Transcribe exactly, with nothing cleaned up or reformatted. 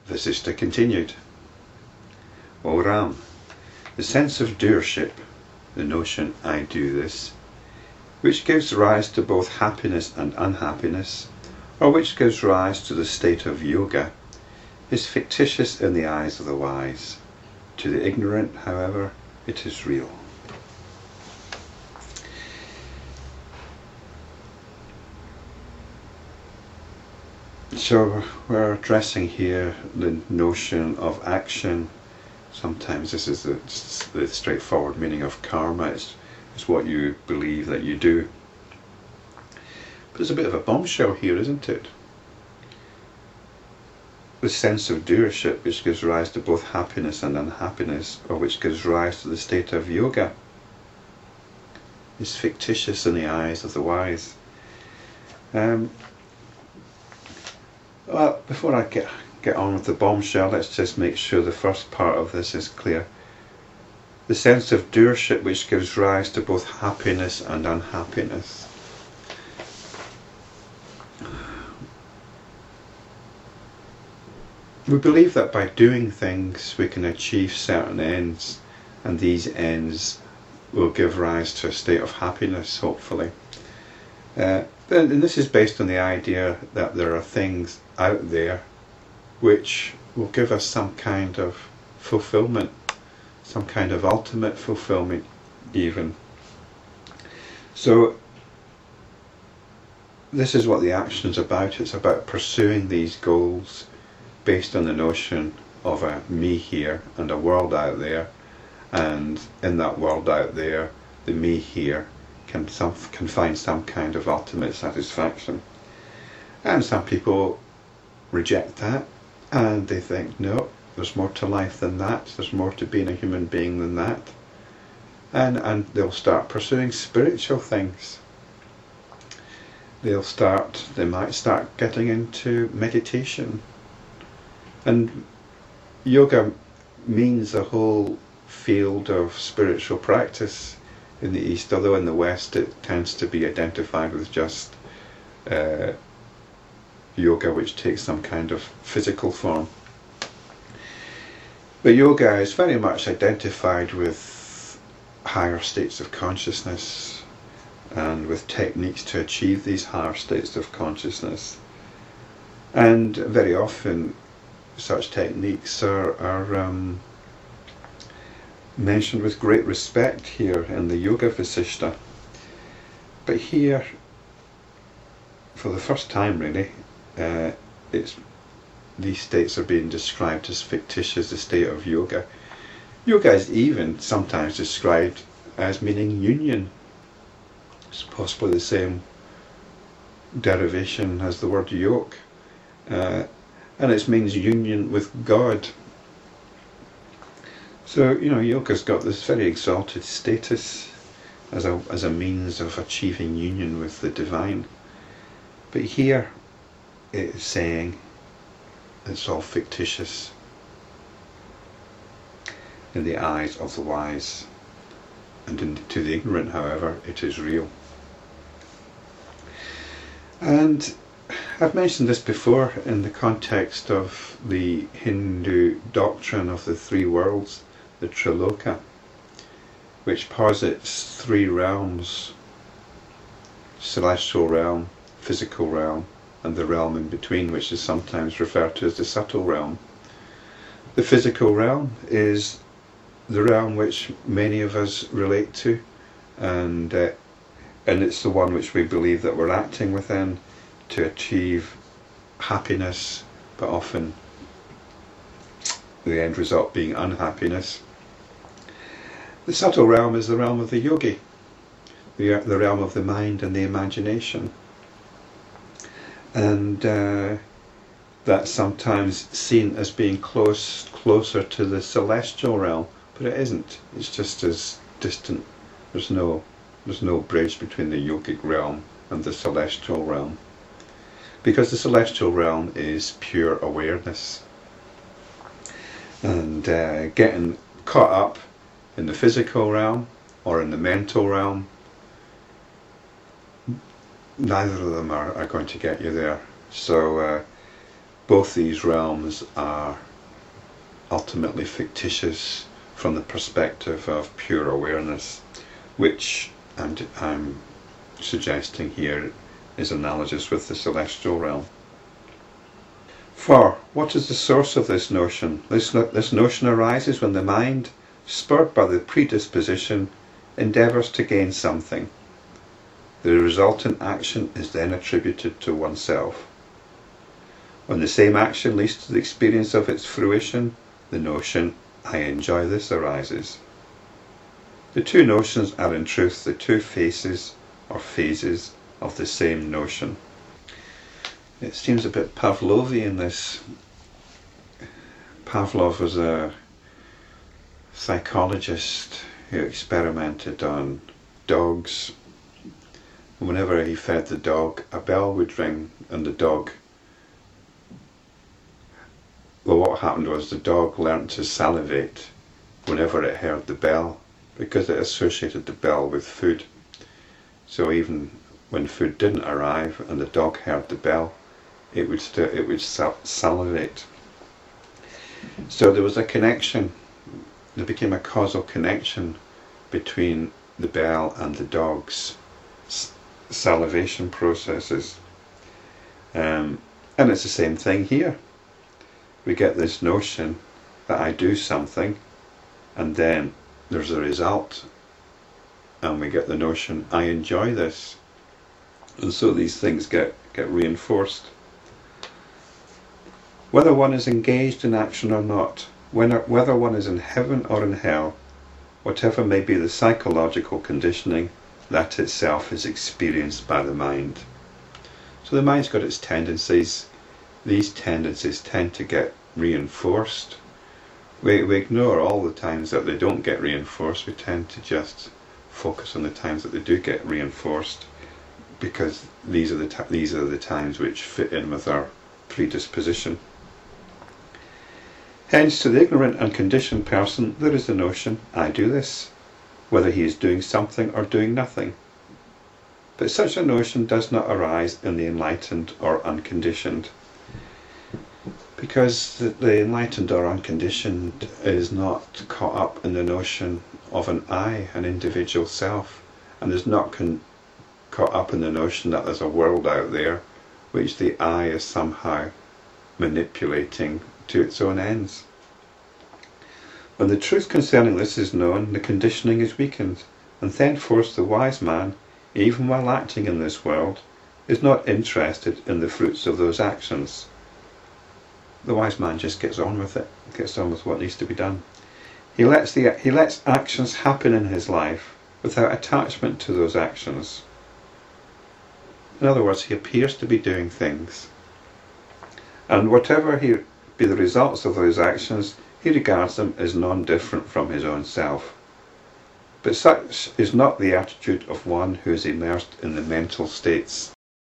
Vasishtha continued, O Ram, the sense of doership, the notion I do this, which gives rise to both happiness and unhappiness, or which gives rise to the state of yoga, is fictitious in the eyes of the wise. To the ignorant, however, it is real. So we're addressing here the notion of action. Sometimes this is the, the straightforward meaning of karma. It's, it's what you believe that you do. But there's a bit of a bombshell here, isn't it? The sense of doership which gives rise to both happiness and unhappiness, or which gives rise to the state of yoga, is fictitious in the eyes of the wise. Um, well, before I get get on with the bombshell, let's just make sure the first part of this is clear. The sense of doership which gives rise to both happiness and unhappiness. We believe that by doing things we can achieve certain ends, and these ends will give rise to a state of happiness, hopefully. Uh, and this is based on the idea that there are things out there which will give us some kind of fulfillment, some kind of ultimate fulfillment even. So this is what the action is about. It's about pursuing these goals based on the notion of a me here and a world out there, and in that world out there the me here can some can find some kind of ultimate satisfaction. And some people reject that, and they think, no, there's more to life than that, there's more to being a human being than that, and and they'll start pursuing spiritual things. They'll start they might start getting into meditation. And yoga means a whole field of spiritual practice in the East, although in the West it tends to be identified with just uh, yoga which takes some kind of physical form. But yoga is very much identified with higher states of consciousness and with techniques to achieve these higher states of consciousness. And very often such techniques are, are um, mentioned with great respect here in the Yoga Vasishtha. But here, for the first time really, uh, it's these states are being described as fictitious, the state of yoga. Yoga is even sometimes described as meaning union. It's possibly the same derivation as the word yoke. Uh, and it means union with God. So, you know, yoga's got this very exalted status as a, as a means of achieving union with the divine. But here it is saying it's all fictitious in the eyes of the wise, and in, to the ignorant, however, it is real. And I've mentioned this before in the context of the Hindu doctrine of the three worlds, the Triloka, which posits three realms: celestial realm, physical realm, and the realm in between, which is sometimes referred to as the subtle realm. The physical realm is the realm which many of us relate to, and uh, and it's the one which we believe that we're acting within to achieve happiness, but often the end result being unhappiness. The subtle realm is the realm of the yogi, the, the realm of the mind and the imagination. And uh, that's sometimes seen as being close, closer to the celestial realm, but it isn't. It's just as distant. There's no, there's no bridge between the yogic realm and the celestial realm, because the celestial realm is pure awareness. And uh, getting caught up in the physical realm or in the mental realm, neither of them are, are going to get you there. So uh, both these realms are ultimately fictitious from the perspective of pure awareness, which I'm, I'm suggesting here is analogous with the celestial realm. For what is the source of this notion? This, this notion arises when the mind, spurred by the predisposition, endeavours to gain something. The resultant action is then attributed to oneself. When the same action leads to the experience of its fruition, the notion, I enjoy this, arises. The two notions are in truth the two faces or phases of the same notion. It seems a bit Pavlovian, this. Pavlov was a psychologist who experimented on dogs. Whenever he fed the dog, a bell would ring, and the dog, well, what happened was the dog learnt to salivate whenever it heard the bell, because it associated the bell with food. So even when food didn't arrive and the dog heard the bell, it would st- it would sal- salivate. So there was a connection. There became a causal connection between the bell and the dog's s- salivation processes. Um, and it's the same thing here. We get this notion that I do something, and then there's a result, and we get the notion I enjoy this. And so these things get, get reinforced. Whether one is engaged in action or not, whether one is in heaven or in hell, whatever may be the psychological conditioning, that itself is experienced by the mind. So the mind's got its tendencies. These tendencies tend to get reinforced. We, we ignore all the times that they don't get reinforced. We tend to just focus on the times that they do get reinforced, because these are the t- these are the times which fit in with our predisposition. Hence, to the ignorant and conditioned person, there is the notion, I do this, whether he is doing something or doing nothing. But such a notion does not arise in the enlightened or unconditioned, because the, the enlightened or unconditioned is not caught up in the notion of an I, an individual self, and is not con- caught up in the notion that there's a world out there which the I is somehow manipulating to its own ends. When the truth concerning this is known, the conditioning is weakened, and thenceforth the wise man, even while acting in this world, is not interested in the fruits of those actions. The wise man just gets on with it, gets on with what needs to be done. He lets the he lets actions happen in his life without attachment to those actions. In other words, he appears to be doing things, and whatever he be the results of those actions, he regards them as non-different from his own self. But such is not the attitude of one who is immersed in the mental states